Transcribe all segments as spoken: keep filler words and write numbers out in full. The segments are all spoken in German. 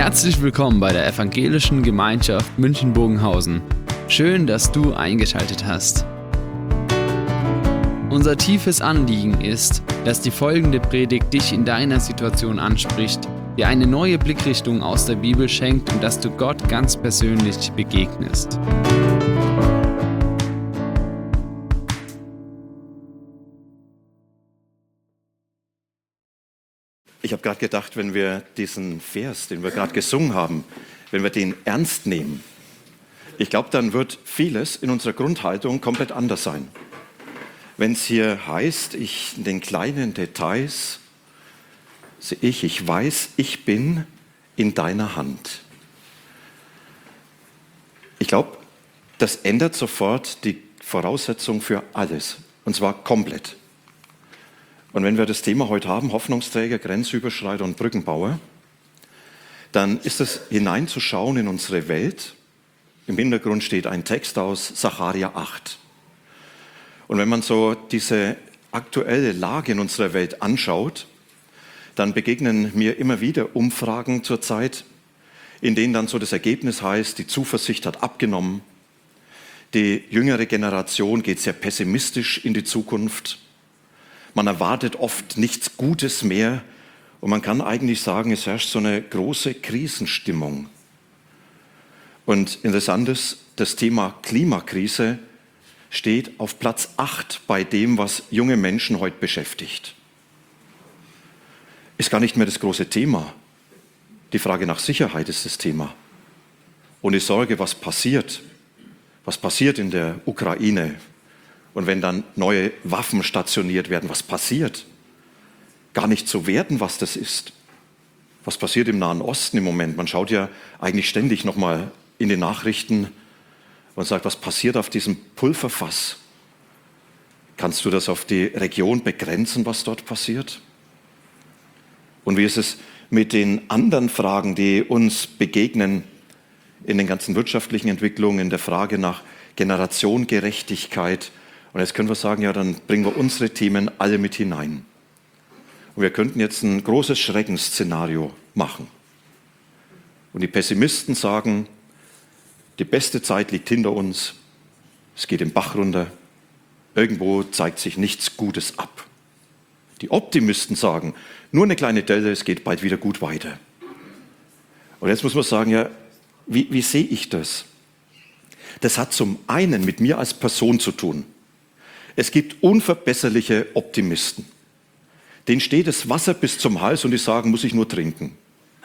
Herzlich willkommen bei der Evangelischen Gemeinschaft München-Bogenhausen. Schön, dass du eingeschaltet hast. Unser tiefes Anliegen ist, dass die folgende Predigt dich in deiner Situation anspricht, dir eine neue Blickrichtung aus der Bibel schenkt und dass du Gott ganz persönlich begegnest. Ich habe gerade gedacht, wenn wir diesen Vers, den wir gerade gesungen haben, wenn wir den ernst nehmen, ich glaube, dann wird vieles in unserer Grundhaltung komplett anders sein. Wenn es hier heißt, ich in den kleinen Details sehe ich, ich weiß, ich bin in deiner Hand. Ich glaube, das ändert sofort die Voraussetzung für alles, und zwar komplett. Und wenn wir das Thema heute haben, Hoffnungsträger, Grenzüberschreiter und Brückenbauer, dann ist es hineinzuschauen in unsere Welt. Im Hintergrund steht ein Text aus Sacharja acht. Und wenn man so diese aktuelle Lage in unserer Welt anschaut, dann begegnen mir immer wieder Umfragen zurzeit, in denen dann so das Ergebnis heißt, die Zuversicht hat abgenommen, die jüngere Generation geht sehr pessimistisch in die Zukunft. Man erwartet oft nichts Gutes mehr und man kann eigentlich sagen, es herrscht so eine große Krisenstimmung. Und interessant ist, das Thema Klimakrise steht auf Platz acht bei dem, was junge Menschen heute beschäftigt. Ist gar nicht mehr das große Thema. Die Frage nach Sicherheit ist das Thema. Und die Sorge, was passiert, was passiert in der Ukraine. Und wenn dann neue Waffen stationiert werden, was passiert? Gar nicht zu werten, was das ist. Was passiert im Nahen Osten im Moment? Man schaut ja eigentlich ständig nochmal in die Nachrichten und sagt, was passiert auf diesem Pulverfass? Kannst du das auf die Region begrenzen, was dort passiert? Und wie ist es mit den anderen Fragen, die uns begegnen in den ganzen wirtschaftlichen Entwicklungen, in der Frage nach Generationengerechtigkeit? Und jetzt können wir sagen, ja, dann bringen wir unsere Themen alle mit hinein. Und wir könnten jetzt ein großes Schreckensszenario machen. Und die Pessimisten sagen, die beste Zeit liegt hinter uns, es geht den Bach runter, irgendwo zeigt sich nichts Gutes ab. Die Optimisten sagen, nur eine kleine Delle, es geht bald wieder gut weiter. Und jetzt muss man sagen, ja, wie, wie sehe ich das? Das hat zum einen mit mir als Person zu tun. Es gibt unverbesserliche Optimisten. Denen steht das Wasser bis zum Hals und die sagen, muss ich nur trinken.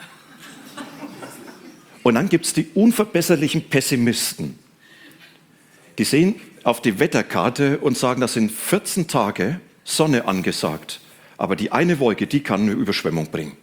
Und dann gibt es die unverbesserlichen Pessimisten. Die sehen auf die Wetterkarte und sagen, das sind vierzehn Tage Sonne angesagt. Aber die eine Wolke, die kann eine Überschwemmung bringen.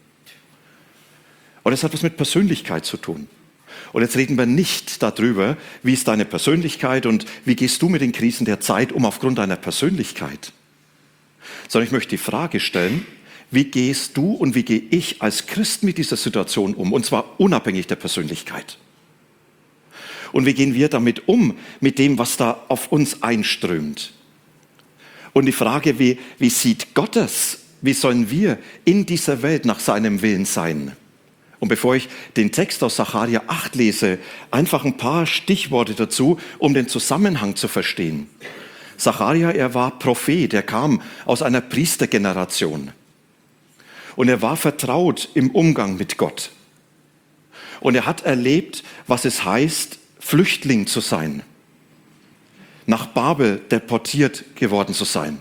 Und das hat was mit Persönlichkeit zu tun. Und jetzt reden wir nicht darüber, wie ist deine Persönlichkeit und wie gehst du mit den Krisen der Zeit um aufgrund deiner Persönlichkeit. Sondern ich möchte die Frage stellen, wie gehst du und wie gehe ich als Christ mit dieser Situation um? Und zwar unabhängig der Persönlichkeit. Und wie gehen wir damit um, mit dem, was da auf uns einströmt? Und die Frage, wie, wie sieht Gott es? Wie sollen wir in dieser Welt nach seinem Willen sein? Und bevor ich den Text aus Sacharja acht lese, einfach ein paar Stichworte dazu, um den Zusammenhang zu verstehen. Sacharja, er war Prophet, er kam aus einer Priestergeneration. Und er war vertraut im Umgang mit Gott. Und er hat erlebt, was es heißt, Flüchtling zu sein. Nach Babel deportiert geworden zu sein.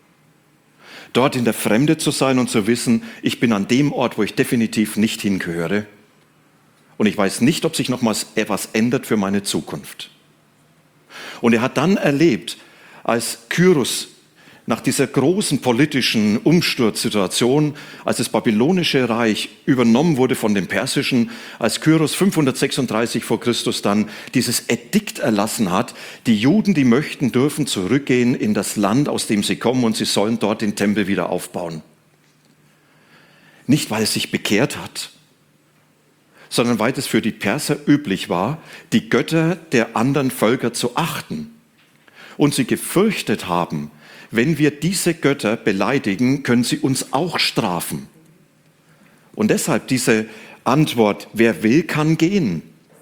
Dort in der Fremde zu sein und zu wissen, ich bin an dem Ort, wo ich definitiv nicht hingehöre. Und ich weiß nicht, ob sich nochmals etwas ändert für meine Zukunft. Und er hat dann erlebt, als Kyros nach dieser großen politischen Umsturzsituation, als das babylonische Reich übernommen wurde von dem persischen, als Kyros fünfhundertsechsunddreißig vor Christus dann dieses Edikt erlassen hat, die Juden, die möchten, dürfen zurückgehen in das Land, aus dem sie kommen und sie sollen dort den Tempel wieder aufbauen. Nicht, weil es sich bekehrt hat, sondern weil es für die Perser üblich war, die Götter der anderen Völker zu achten. Und sie gefürchtet haben, wenn wir diese Götter beleidigen, können sie uns auch strafen. Und deshalb diese Antwort, wer will, kann gehen.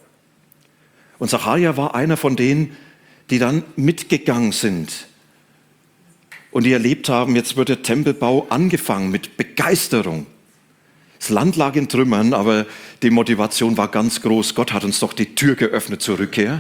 Und Sacharja war einer von denen, die dann mitgegangen sind und die erlebt haben, jetzt wird der Tempelbau angefangen mit Begeisterung. Das Land lag in Trümmern, aber die Motivation war ganz groß. Gott hat uns doch die Tür geöffnet zur Rückkehr.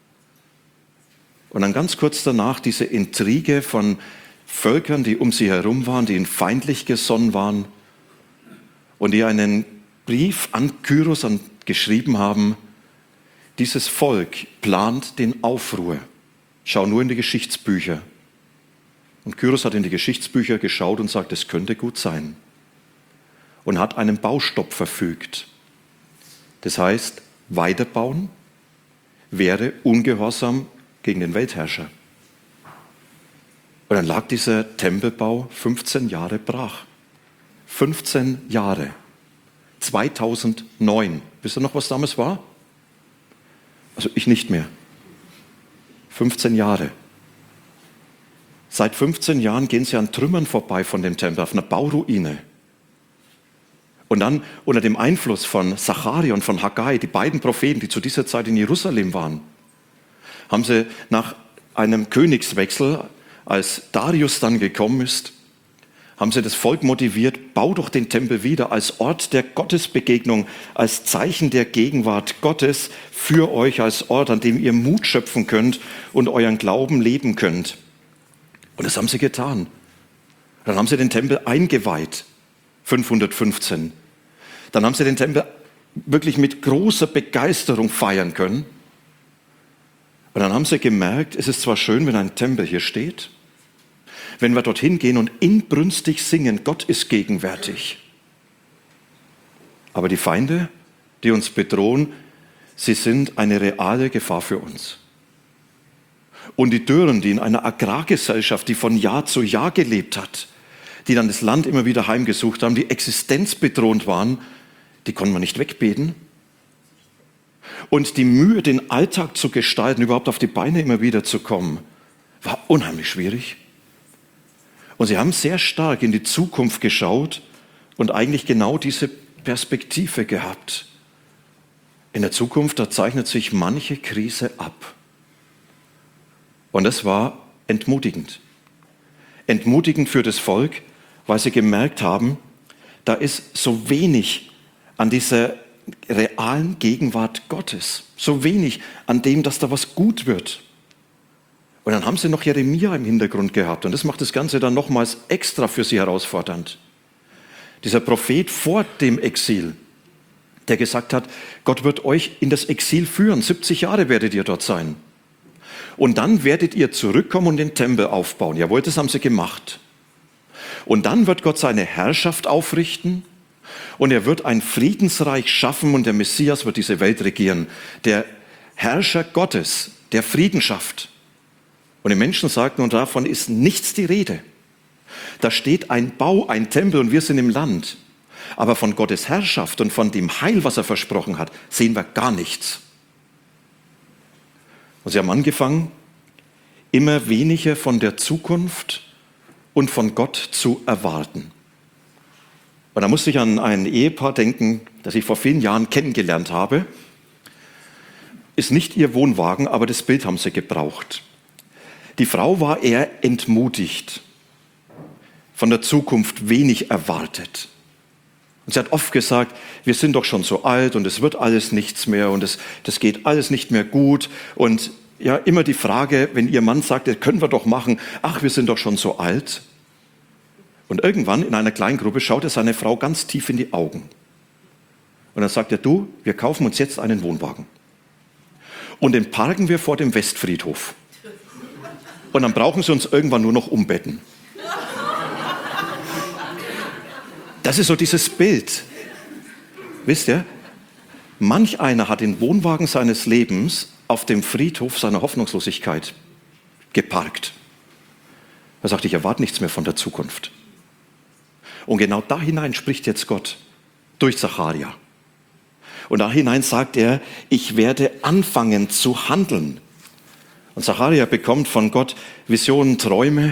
Und dann ganz kurz danach diese Intrige von Völkern, die um sie herum waren, die ihnen feindlich gesonnen waren und die einen Brief an Kyros geschrieben haben, dieses Volk plant den Aufruhr. Schau nur in die Geschichtsbücher. Und Kyros hat in die Geschichtsbücher geschaut und sagt, es könnte gut sein. Und hat einen Baustopp verfügt. Das heißt, weiterbauen wäre ungehorsam gegen den Weltherrscher. Und dann lag dieser Tempelbau fünfzehn Jahre brach. fünfzehn Jahre. zweitausendneun. Wisst ihr noch, was damals war? Also ich nicht mehr. fünfzehn Jahre. Seit fünfzehn Jahren gehen sie an Trümmern vorbei von dem Tempel, auf einer Bauruine. Und dann unter dem Einfluss von Sacharja und von Haggai, die beiden Propheten, die zu dieser Zeit in Jerusalem waren, haben sie nach einem Königswechsel, als Darius dann gekommen ist, haben sie das Volk motiviert, bau doch den Tempel wieder als Ort der Gottesbegegnung, als Zeichen der Gegenwart Gottes für euch, als Ort, an dem ihr Mut schöpfen könnt und euren Glauben leben könnt. Und das haben sie getan. Dann haben sie den Tempel eingeweiht, fünfhundertfünfzehn. Dann haben sie den Tempel wirklich mit großer Begeisterung feiern können. Und dann haben sie gemerkt, es ist zwar schön, wenn ein Tempel hier steht, wenn wir dorthin gehen und inbrünstig singen, Gott ist gegenwärtig. Aber die Feinde, die uns bedrohen, sie sind eine reale Gefahr für uns. Und die Dürren, die in einer Agrargesellschaft, die von Jahr zu Jahr gelebt hat, die dann das Land immer wieder heimgesucht haben, die existenzbedrohend waren, die konnten wir nicht wegbeten. Und die Mühe, den Alltag zu gestalten, überhaupt auf die Beine immer wieder zu kommen, war unheimlich schwierig. Und sie haben sehr stark in die Zukunft geschaut und eigentlich genau diese Perspektive gehabt. In der Zukunft, da zeichnet sich manche Krise ab. Und das war entmutigend. Entmutigend für das Volk, weil sie gemerkt haben, da ist so wenig an dieser realen Gegenwart Gottes. So wenig an dem, dass da was gut wird. Und dann haben sie noch Jeremia im Hintergrund gehabt. Und das macht das Ganze dann nochmals extra für sie herausfordernd. Dieser Prophet vor dem Exil, der gesagt hat, Gott wird euch in das Exil führen. siebzig Jahre werdet ihr dort sein. Und dann werdet ihr zurückkommen und den Tempel aufbauen. Jawohl, das haben sie gemacht. Und dann wird Gott seine Herrschaft aufrichten und er wird ein Friedensreich schaffen und der Messias wird diese Welt regieren. Der Herrscher Gottes, der Frieden schafft. Und die Menschen sagten, und davon ist nichts die Rede. Da steht ein Bau, ein Tempel und wir sind im Land. Aber von Gottes Herrschaft und von dem Heil, was er versprochen hat, sehen wir gar nichts. Und sie haben angefangen, immer weniger von der Zukunft und von Gott zu erwarten. Und da musste ich an ein Ehepaar denken, das ich vor vielen Jahren kennengelernt habe. Ist nicht ihr Wohnwagen, aber das Bild haben sie gebraucht. Die Frau war eher entmutigt, von der Zukunft wenig erwartet. Und sie hat oft gesagt, wir sind doch schon so alt und es wird alles nichts mehr und es, das geht alles nicht mehr gut. Und ja, immer die Frage, wenn ihr Mann sagt, das können wir doch machen, ach, wir sind doch schon so alt. Und irgendwann in einer kleinen Gruppe schaut er seine Frau ganz tief in die Augen. Und dann sagt er, du, wir kaufen uns jetzt einen Wohnwagen. Und den parken wir vor dem Westfriedhof. Und dann brauchen sie uns irgendwann nur noch umbetten. Das ist so dieses Bild. Wisst ihr, manch einer hat den Wohnwagen seines Lebens auf dem Friedhof seiner Hoffnungslosigkeit geparkt. Er sagt, ich erwarte nichts mehr von der Zukunft. Und genau da hinein spricht jetzt Gott durch Sacharja. Und da hinein sagt er, ich werde anfangen zu handeln. Und Sacharja bekommt von Gott Visionen, Träume.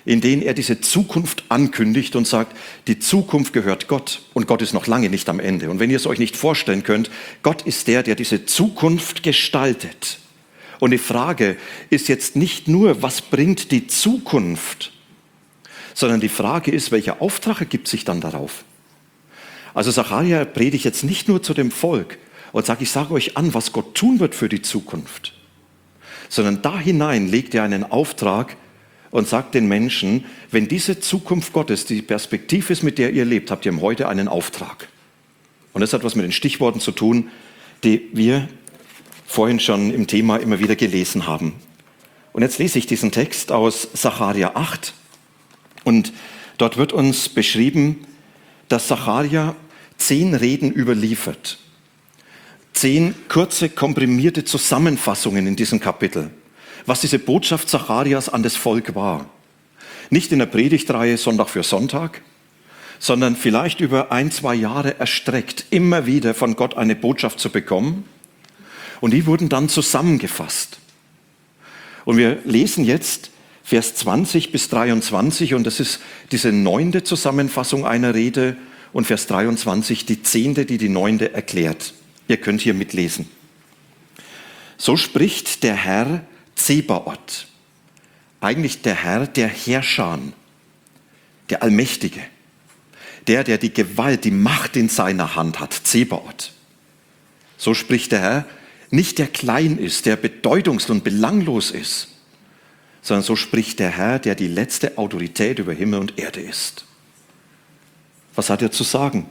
in denen er diese Zukunft ankündigt und sagt, die Zukunft gehört Gott und Gott ist noch lange nicht am Ende. Und wenn ihr es euch nicht vorstellen könnt, Gott ist der, der diese Zukunft gestaltet. Und die Frage ist jetzt nicht nur, was bringt die Zukunft, sondern die Frage ist, welcher Auftrag ergibt sich dann darauf? Also Sacharja predigt jetzt nicht nur zu dem Volk und sagt, ich sage euch an, was Gott tun wird für die Zukunft, sondern da hinein legt er einen Auftrag und sagt den Menschen, wenn diese Zukunft Gottes die Perspektive ist, mit der ihr lebt, habt ihr heute einen Auftrag. Und das hat was mit den Stichworten zu tun, die wir vorhin schon im Thema immer wieder gelesen haben. Und jetzt lese ich diesen Text aus Sacharja acht und dort wird uns beschrieben, dass Sacharja zehn Reden überliefert. Zehn kurze, komprimierte Zusammenfassungen in diesem Kapitel, was diese Botschaft Sacharjas an das Volk war. Nicht in der Predigtreihe Sonntag für Sonntag, sondern vielleicht über ein, zwei Jahre erstreckt, immer wieder von Gott eine Botschaft zu bekommen. Und die wurden dann zusammengefasst. Und wir lesen jetzt Vers zwanzig bis dreiundzwanzig und das ist diese neunte Zusammenfassung einer Rede und Vers dreiundzwanzig die zehnte, die die neunte erklärt. Ihr könnt hier mitlesen. So spricht der Herr Zebaoth, eigentlich der Herr der Herrscher, der Allmächtige, der, der die Gewalt, die Macht in seiner Hand hat, Zebaoth. So spricht der Herr, nicht der klein ist, der bedeutungslos und belanglos ist, sondern so spricht der Herr, der die letzte Autorität über Himmel und Erde ist. Was hat er zu sagen?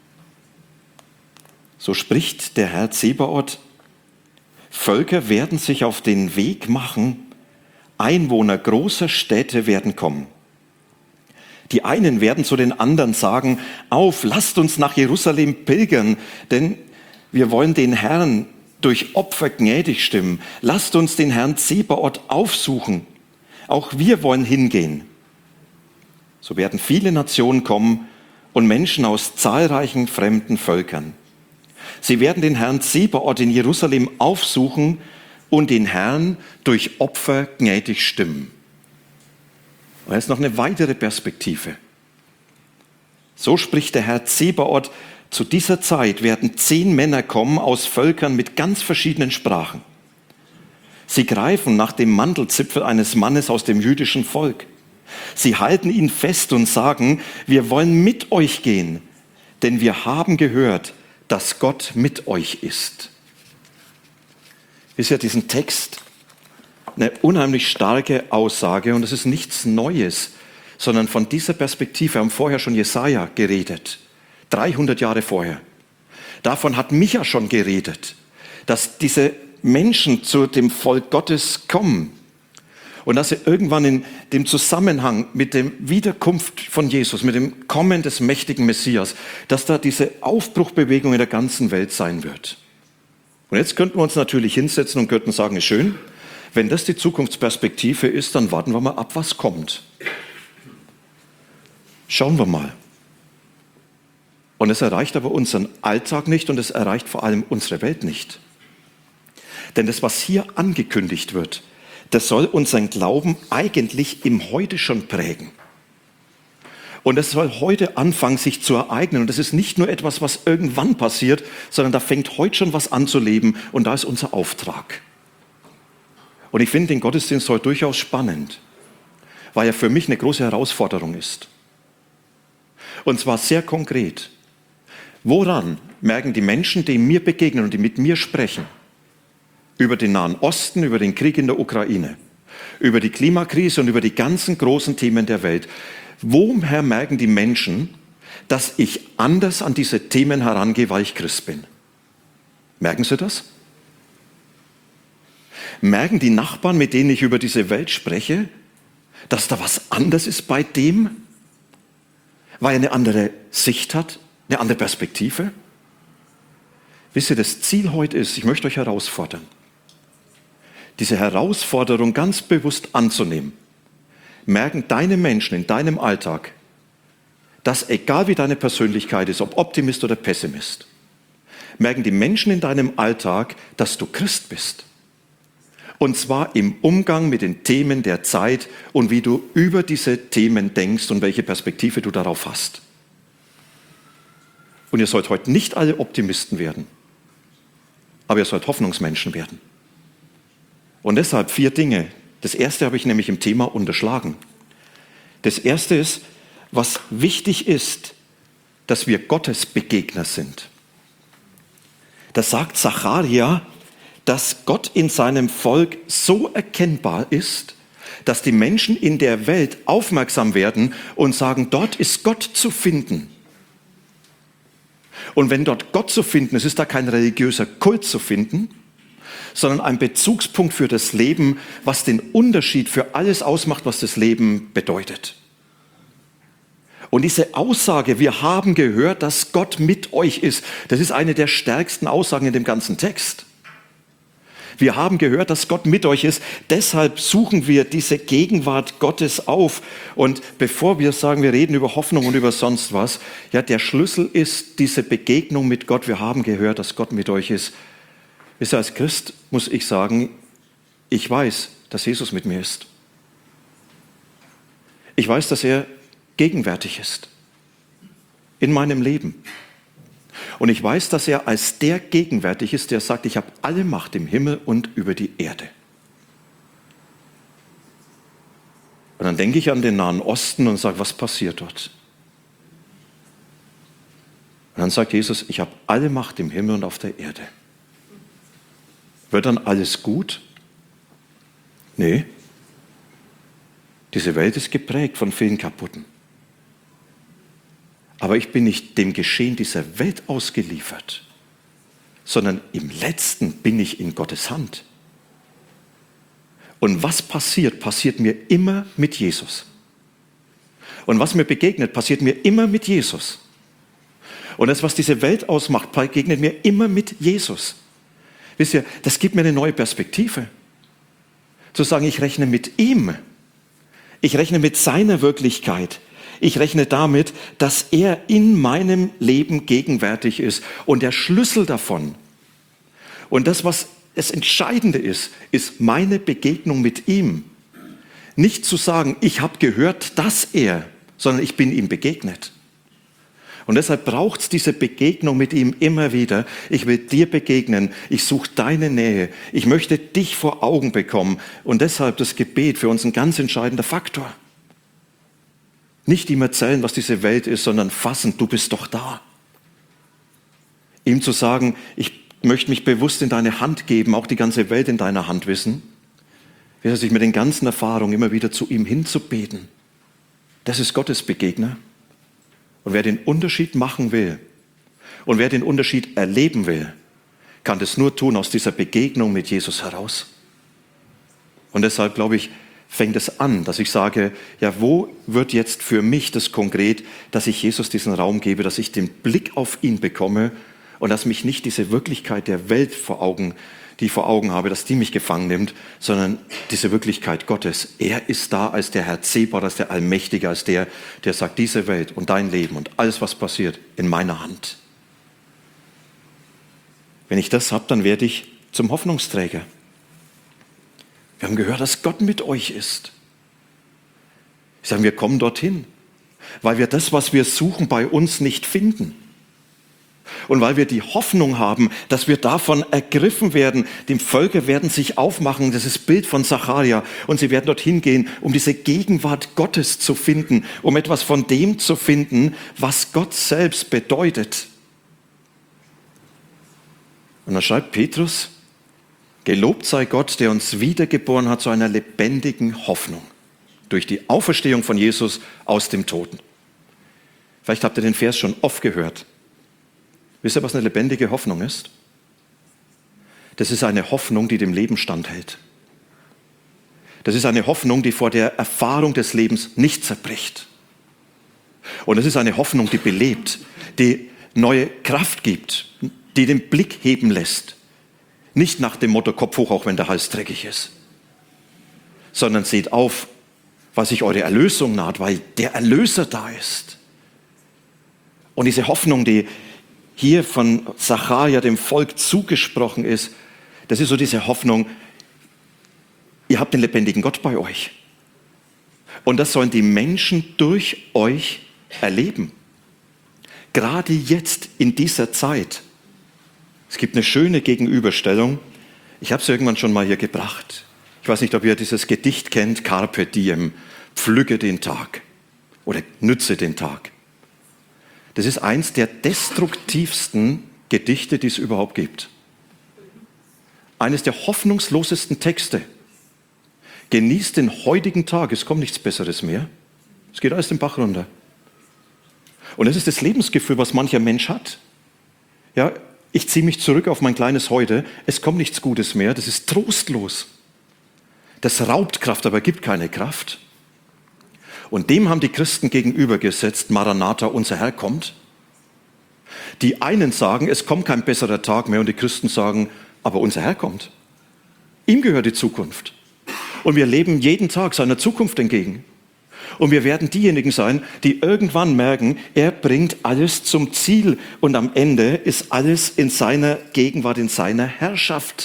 So spricht der Herr Zebaoth, Völker werden sich auf den Weg machen, Einwohner großer Städte werden kommen. Die einen werden zu den anderen sagen, auf, lasst uns nach Jerusalem pilgern, denn wir wollen den Herrn durch Opfer gnädig stimmen. Lasst uns den Herrn Zebaoth aufsuchen. Auch wir wollen hingehen. So werden viele Nationen kommen und Menschen aus zahlreichen fremden Völkern. Sie werden den Herrn Zebaoth in Jerusalem aufsuchen und den Herrn durch Opfer gnädig stimmen. Und jetzt noch eine weitere Perspektive. So spricht der Herr Zebaoth, zu dieser Zeit werden zehn Männer kommen aus Völkern mit ganz verschiedenen Sprachen. Sie greifen nach dem Mantelzipfel eines Mannes aus dem jüdischen Volk. Sie halten ihn fest und sagen, wir wollen mit euch gehen, denn wir haben gehört, dass Gott mit euch ist. Ist ja diesen Text eine unheimlich starke Aussage und es ist nichts Neues, sondern von dieser Perspektive haben vorher schon Jesaja geredet, dreihundert Jahre vorher. Davon hat Micha schon geredet, dass diese Menschen zu dem Volk Gottes kommen und dass sie irgendwann in dem Zusammenhang mit der Wiederkunft von Jesus, mit dem Kommen des mächtigen Messias, dass da diese Aufbruchbewegung in der ganzen Welt sein wird. Und jetzt könnten wir uns natürlich hinsetzen und könnten sagen, ist schön, wenn das die Zukunftsperspektive ist, dann warten wir mal ab, was kommt. Schauen wir mal. Und es erreicht aber unseren Alltag nicht und es erreicht vor allem unsere Welt nicht. Denn das, was hier angekündigt wird, das soll unseren Glauben eigentlich im Heute schon prägen. Und es soll heute anfangen, sich zu ereignen. Und das ist nicht nur etwas, was irgendwann passiert, sondern da fängt heute schon was an zu leben und da ist unser Auftrag. Und ich finde den Gottesdienst heute durchaus spannend, weil er für mich eine große Herausforderung ist. Und zwar sehr konkret. Woran merken die Menschen, die mir begegnen und die mit mir sprechen, über den Nahen Osten, über den Krieg in der Ukraine, über die Klimakrise und über die ganzen großen Themen der Welt, woher merken die Menschen, dass ich anders an diese Themen herangehe, weil ich Christ bin? Merken Sie das? Merken die Nachbarn, mit denen ich über diese Welt spreche, dass da was anders ist bei dem, weil er eine andere Sicht hat, eine andere Perspektive? Wisst ihr, das Ziel heute ist, ich möchte euch herausfordern, diese Herausforderung ganz bewusst anzunehmen. Merken deine Menschen in deinem Alltag, dass egal wie deine Persönlichkeit ist, ob Optimist oder Pessimist, merken die Menschen in deinem Alltag, dass du Christ bist. Und zwar im Umgang mit den Themen der Zeit und wie du über diese Themen denkst und welche Perspektive du darauf hast. Und ihr sollt heute nicht alle Optimisten werden, aber ihr sollt Hoffnungsmenschen werden. Und deshalb vier Dinge. Das erste habe ich nämlich im Thema unterschlagen. Das erste ist, was wichtig ist, dass wir Gottes Begegner sind. Das sagt Sacharja, dass Gott in seinem Volk so erkennbar ist, dass die Menschen in der Welt aufmerksam werden und sagen, dort ist Gott zu finden. Und wenn dort Gott zu finden ist, ist da kein religiöser Kult zu finden, sondern ein Bezugspunkt für das Leben, was den Unterschied für alles ausmacht, was das Leben bedeutet. Und diese Aussage, wir haben gehört, dass Gott mit euch ist, das ist eine der stärksten Aussagen in dem ganzen Text. Wir haben gehört, dass Gott mit euch ist, deshalb suchen wir diese Gegenwart Gottes auf. Und bevor wir sagen, wir reden über Hoffnung und über sonst was, ja, der Schlüssel ist diese Begegnung mit Gott. Wir haben gehört, dass Gott mit euch ist. Wisst ihr, als Christ muss ich sagen, ich weiß, dass Jesus mit mir ist. Ich weiß, dass er gegenwärtig ist in meinem Leben. Und ich weiß, dass er als der gegenwärtig ist, der sagt, ich habe alle Macht im Himmel und über die Erde. Und dann denke ich an den Nahen Osten und sage, was passiert dort? Und dann sagt Jesus, ich habe alle Macht im Himmel und auf der Erde. Wird dann alles gut? Nee. Diese Welt ist geprägt von vielen Kaputten. Aber ich bin nicht dem Geschehen dieser Welt ausgeliefert, sondern im Letzten bin ich in Gottes Hand. Und was passiert, passiert mir immer mit Jesus. Und was mir begegnet, passiert mir immer mit Jesus. Und das, was diese Welt ausmacht, begegnet mir immer mit Jesus. Wisst ihr, das gibt mir eine neue Perspektive. Zu sagen, ich rechne mit ihm. Ich rechne mit seiner Wirklichkeit. Ich rechne damit, dass er in meinem Leben gegenwärtig ist. Und der Schlüssel davon und das, was das Entscheidende ist, ist meine Begegnung mit ihm. Nicht zu sagen, ich habe gehört, dass er, sondern ich bin ihm begegnet. Und deshalb braucht es diese Begegnung mit ihm immer wieder. Ich will dir begegnen, ich suche deine Nähe, ich möchte dich vor Augen bekommen. Und deshalb das Gebet für uns ein ganz entscheidender Faktor. Nicht ihm erzählen, was diese Welt ist, sondern fassen, du bist doch da. Ihm zu sagen, ich möchte mich bewusst in deine Hand geben, auch die ganze Welt in deiner Hand wissen. Wie sich mit den ganzen Erfahrungen immer wieder zu ihm hinzubeten. Das ist Gottes Begegner. Und wer den Unterschied machen will und wer den Unterschied erleben will, kann das nur tun aus dieser Begegnung mit Jesus heraus. Und deshalb, glaube ich, fängt es an, dass ich sage, ja, wo wird jetzt für mich das konkret, dass ich Jesus diesen Raum gebe, dass ich den Blick auf ihn bekomme und dass mich nicht diese Wirklichkeit der Welt vor Augen, die ich vor Augen habe, dass die mich gefangen nimmt, sondern diese Wirklichkeit Gottes. Er ist da als der Herr Zebaoth, als der Allmächtige, als der, der sagt, diese Welt und dein Leben und alles, was passiert, in meiner Hand. Wenn ich das habe, dann werde ich zum Hoffnungsträger. Wir haben gehört, dass Gott mit euch ist. Ich sage, wir kommen dorthin, weil wir das, was wir suchen, bei uns nicht finden. Und weil wir die Hoffnung haben, dass wir davon ergriffen werden. Die Völker werden sich aufmachen, das ist das Bild von Sacharja. Und sie werden dorthin gehen, um diese Gegenwart Gottes zu finden, um etwas von dem zu finden, was Gott selbst bedeutet. Und dann schreibt Petrus, gelobt sei Gott, der uns wiedergeboren hat zu einer lebendigen Hoffnung durch die Auferstehung von Jesus aus dem Toten. Vielleicht habt ihr den Vers schon oft gehört. Wisst ihr, was eine lebendige Hoffnung ist? Das ist eine Hoffnung, die dem Leben standhält. Das ist eine Hoffnung, die vor der Erfahrung des Lebens nicht zerbricht. Und es ist eine Hoffnung, die belebt, die neue Kraft gibt, die den Blick heben lässt. Nicht nach dem Motto Kopf hoch, auch wenn der Hals dreckig ist, sondern seht auf, weil sich eure Erlösung naht, weil der Erlöser da ist. Und diese Hoffnung, die hier von Sacharja dem Volk zugesprochen ist, das ist so diese Hoffnung, ihr habt den lebendigen Gott bei euch. Und das sollen die Menschen durch euch erleben. Gerade jetzt in dieser Zeit. Es gibt eine schöne Gegenüberstellung. Ich habe es irgendwann schon mal hier gebracht. Ich weiß nicht, ob ihr dieses Gedicht kennt, Carpe Diem, pflücke den Tag oder nütze den Tag. Das ist eins der destruktivsten Gedichte, die es überhaupt gibt. Eines der hoffnungslosesten Texte. Genießt den heutigen Tag, es kommt nichts Besseres mehr. Es geht alles den Bach runter. Und das ist das Lebensgefühl, was mancher Mensch hat. Ja, ich ziehe mich zurück auf mein kleines Heute, es kommt nichts Gutes mehr, das ist trostlos. Das raubt Kraft, aber gibt keine Kraft. Und dem haben die Christen gegenübergesetzt, Maranatha, unser Herr kommt. Die einen sagen, es kommt kein besserer Tag mehr und die Christen sagen, aber unser Herr kommt. Ihm gehört die Zukunft. Und wir leben jeden Tag seiner Zukunft entgegen. Und wir werden diejenigen sein, die irgendwann merken, er bringt alles zum Ziel. Und am Ende ist alles in seiner Gegenwart, in seiner Herrschaft.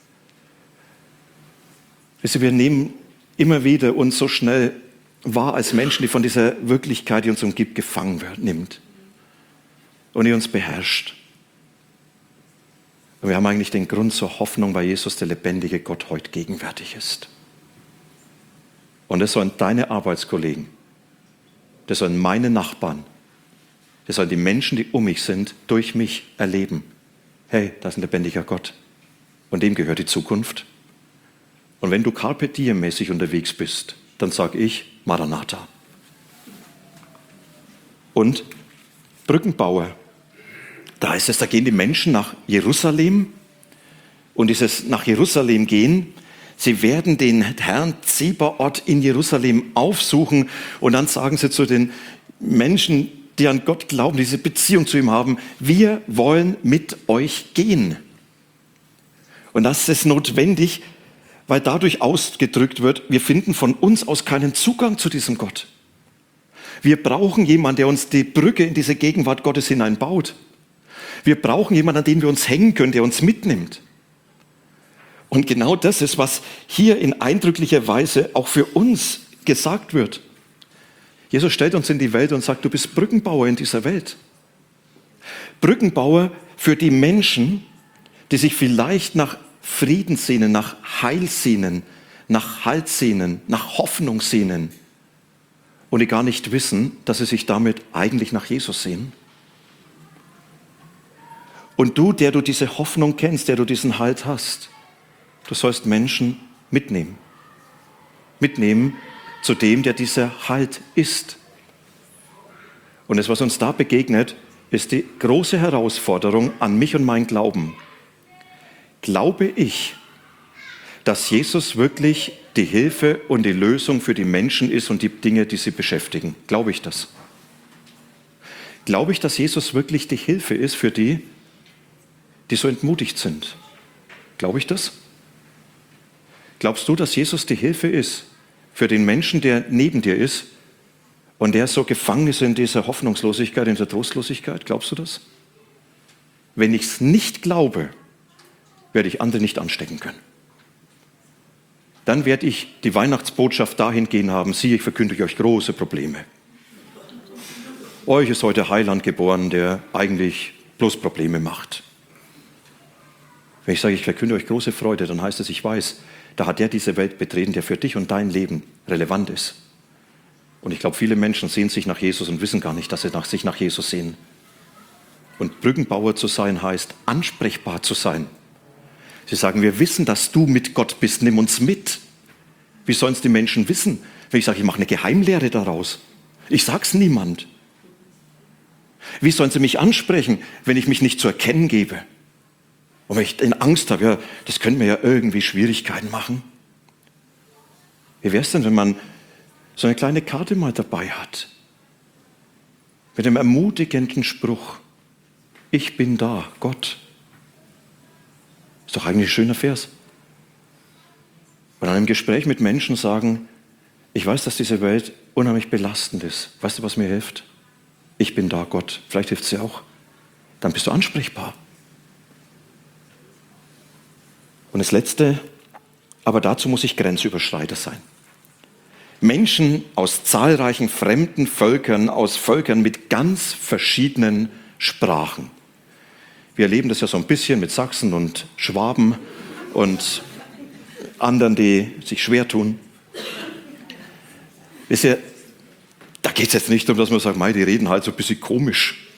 Wir nehmen immer wieder uns so schnell wahr als Menschen, die von dieser Wirklichkeit, die uns umgibt, gefangen wird, nimmt. Und die uns beherrscht. Und wir haben eigentlich den Grund zur Hoffnung, weil Jesus, der lebendige Gott, heute gegenwärtig ist. Und das sollen deine Arbeitskollegen, das sollen meine Nachbarn, das sollen die Menschen, die um mich sind, durch mich erleben. Hey, da ist ein lebendiger Gott und dem gehört die Zukunft. Und wenn du Carpe Diem-mäßig unterwegs bist, dann sage ich Maranatha. Und Brückenbauer, da heißt es, da gehen die Menschen nach Jerusalem und dieses nach Jerusalem gehen, sie werden den Herrn Zebaoth in Jerusalem aufsuchen und dann sagen sie zu den Menschen, die an Gott glauben, diese Beziehung zu ihm haben, wir wollen mit euch gehen. Und das ist notwendig, weil dadurch ausgedrückt wird, wir finden von uns aus keinen Zugang zu diesem Gott. Wir brauchen jemanden, der uns die Brücke in diese Gegenwart Gottes hineinbaut. Wir brauchen jemanden, an den wir uns hängen können, der uns mitnimmt. Und genau das ist, was hier in eindrücklicher Weise auch für uns gesagt wird. Jesus stellt uns in die Welt und sagt, du bist Brückenbauer in dieser Welt. Brückenbauer für die Menschen, die sich vielleicht nach Frieden sehnen, nach Heil sehnen, nach Halt sehnen, nach Hoffnung sehnen und die gar nicht wissen, dass sie sich damit eigentlich nach Jesus sehnen. Und du, der du diese Hoffnung kennst, der du diesen Halt hast, du sollst Menschen mitnehmen. Mitnehmen zu dem, der dieser Halt ist. Und das, was uns da begegnet, ist die große Herausforderung an mich und mein Glauben. Glaube ich, dass Jesus wirklich die Hilfe und die Lösung für die Menschen ist und die Dinge, die sie beschäftigen? Glaube ich das? Glaube ich, dass Jesus wirklich die Hilfe ist für die, die so entmutigt sind? Glaube ich das? Glaubst du, dass Jesus die Hilfe ist für den Menschen, der neben dir ist und der so gefangen ist in dieser Hoffnungslosigkeit, in dieser Trostlosigkeit? Glaubst du das? Wenn ich es nicht glaube, werde ich andere nicht anstecken können. Dann werde ich die Weihnachtsbotschaft dahingehend haben, siehe, ich verkündige euch große Probleme. Euch ist heute Heiland geboren, der eigentlich bloß Probleme macht. Wenn ich sage, ich verkünde euch große Freude, dann heißt es, ich weiß, da hat der diese Welt betreten, der für dich und dein Leben relevant ist. Und ich glaube, viele Menschen sehen sich nach Jesus und wissen gar nicht, dass sie nach sich nach Jesus sehen. Und Brückenbauer zu sein heißt, ansprechbar zu sein. Sie sagen, wir wissen, dass du mit Gott bist, nimm uns mit. Wie sollen es die Menschen wissen, wenn ich sage, ich mache eine Geheimlehre daraus? Ich sage es niemand. Wie sollen sie mich ansprechen, wenn ich mich nicht zu erkennen gebe? Und wenn ich Angst habe, ja, das könnte mir ja irgendwie Schwierigkeiten machen. Wie wäre es denn, wenn man so eine kleine Karte mal dabei hat? Mit dem ermutigenden Spruch, ich bin da, Gott. Ist doch eigentlich ein schöner Vers. Und dann im Gespräch mit Menschen sagen, ich weiß, dass diese Welt unheimlich belastend ist. Weißt du, was mir hilft? Ich bin da, Gott. Vielleicht hilft es dir auch. Dann bist du ansprechbar. Und das Letzte, aber dazu muss ich Grenzüberschreiter sein. Menschen aus zahlreichen fremden Völkern, aus Völkern mit ganz verschiedenen Sprachen. Wir erleben das ja so ein bisschen mit Sachsen und Schwaben und anderen, die sich schwer tun. Wisst ihr, da geht es jetzt nicht darum, dass man sagt, mei, die reden halt so ein bisschen komisch.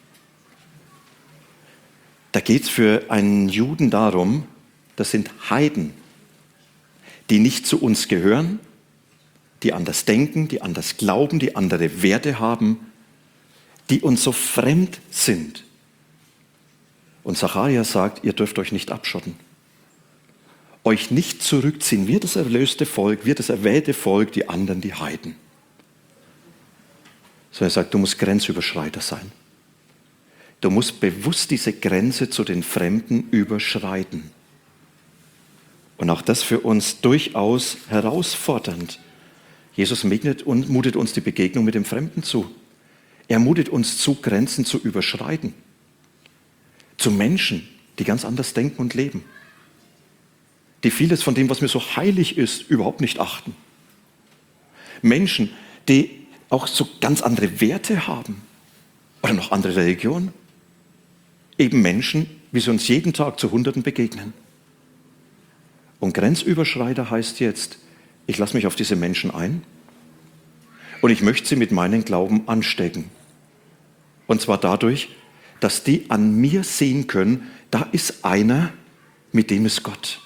Da geht es für einen Juden darum, das sind Heiden, die nicht zu uns gehören, die anders denken, die anders glauben, die andere Werte haben, die uns so fremd sind. Und Sacharja sagt, ihr dürft euch nicht abschotten. Euch nicht zurückziehen, wir das erlöste Volk, wir das erwählte Volk, die anderen die Heiden. So er sagt, du musst Grenzüberschreiter sein. Du musst bewusst diese Grenze zu den Fremden überschreiten. Und auch das für uns durchaus herausfordernd. Jesus mutet uns die Begegnung mit dem Fremden zu. Er mutet uns zu, Grenzen zu überschreiten. Zu Menschen, die ganz anders denken und leben. Die vieles von dem, was mir so heilig ist, überhaupt nicht achten. Menschen, die auch so ganz andere Werte haben. Oder noch andere Religionen. Eben Menschen, wie sie uns jeden Tag zu Hunderten begegnen. Und Grenzüberschreiter heißt jetzt, ich lasse mich auf diese Menschen ein und ich möchte sie mit meinem Glauben anstecken. Und zwar dadurch, dass die an mir sehen können, da ist einer, mit dem ist Gott.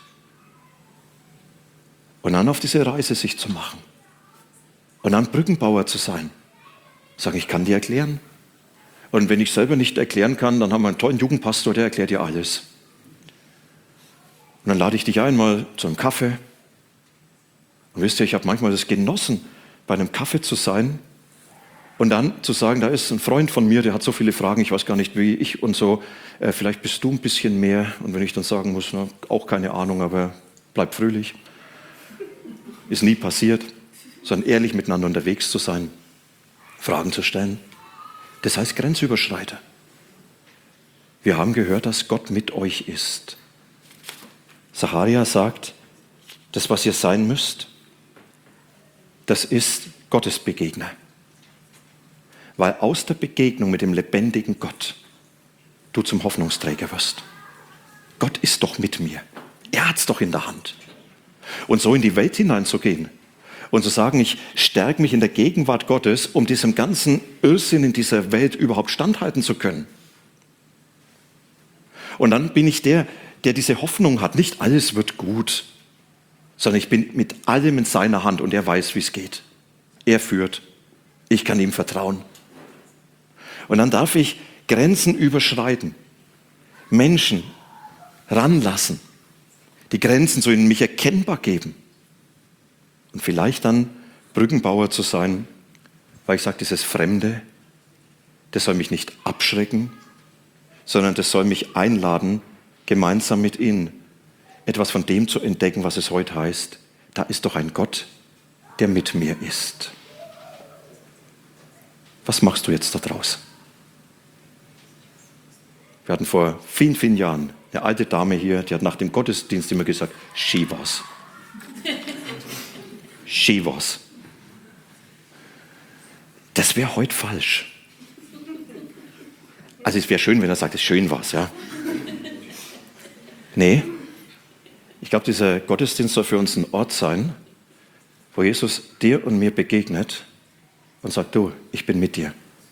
Und dann auf diese Reise sich zu machen. Und dann Brückenbauer zu sein. Sagen, ich kann dir erklären. Und wenn ich selber nicht erklären kann, dann haben wir einen tollen Jugendpastor, der erklärt dir alles. Und dann lade ich dich ein, mal zu einem Kaffee. Und wisst ihr, ich habe manchmal das genossen, bei einem Kaffee zu sein und dann zu sagen, da ist ein Freund von mir, der hat so viele Fragen, ich weiß gar nicht wie ich und so, äh, vielleicht bist du ein bisschen mehr. Und wenn ich dann sagen muss, na, auch keine Ahnung, aber bleib fröhlich. Ist nie passiert, sondern ehrlich miteinander unterwegs zu sein, Fragen zu stellen. Das heißt Grenzüberschreiter. Wir haben gehört, dass Gott mit euch ist. Sacharja sagt, das, was ihr sein müsst, das ist Gottes Begegner. Weil aus der Begegnung mit dem lebendigen Gott du zum Hoffnungsträger wirst. Gott ist doch mit mir. Er hat es doch in der Hand. Und so in die Welt hineinzugehen und zu sagen, ich stärke mich in der Gegenwart Gottes, um diesem ganzen Irrsinn in dieser Welt überhaupt standhalten zu können. Und dann bin ich der, der diese Hoffnung hat, nicht alles wird gut, sondern ich bin mit allem in seiner Hand und er weiß, wie es geht. Er führt, ich kann ihm vertrauen. Und dann darf ich Grenzen überschreiten, Menschen ranlassen, die Grenzen so in mich erkennbar geben und vielleicht dann Brückenbauer zu sein, weil ich sage, dieses Fremde, das soll mich nicht abschrecken, sondern das soll mich einladen, gemeinsam mit ihnen etwas von dem zu entdecken, was es heute heißt. Da ist doch ein Gott, der mit mir ist. Was machst du jetzt da draus? Wir hatten vor vielen, vielen Jahren eine alte Dame hier, die hat nach dem Gottesdienst immer gesagt, she was. She was. Das wäre heute falsch. Also es wäre schön, wenn er sagt, es schön war's, ja. Nee, ich glaube, dieser Gottesdienst soll für uns ein Ort sein, wo Jesus dir und mir begegnet und sagt, du, ich bin mit dir.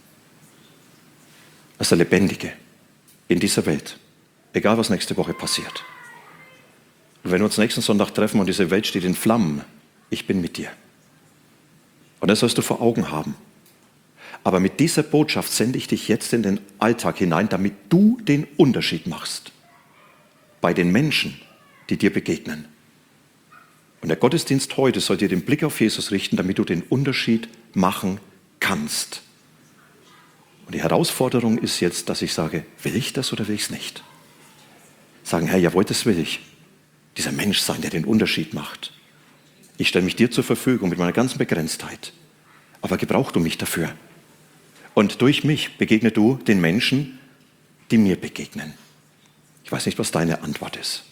Als der Lebendige in dieser Welt, egal was nächste Woche passiert. Und wenn wir uns nächsten Sonntag treffen und diese Welt steht in Flammen, ich bin mit dir. Und das sollst du vor Augen haben. Aber mit dieser Botschaft sende ich dich jetzt in den Alltag hinein, damit du den Unterschied machst. Bei den Menschen, die dir begegnen. Und der Gottesdienst heute soll dir den Blick auf Jesus richten, damit du den Unterschied machen kannst. Und die Herausforderung ist jetzt, dass ich sage, will ich das oder will ich es nicht? Sagen, Herr, jawohl, das will ich. Dieser Mensch sein, der den Unterschied macht. Ich stelle mich dir zur Verfügung mit meiner ganzen Begrenztheit. Aber gebrauch du mich dafür. Und durch mich begegne du den Menschen, die mir begegnen. Ich weiß nicht, was deine Antwort ist.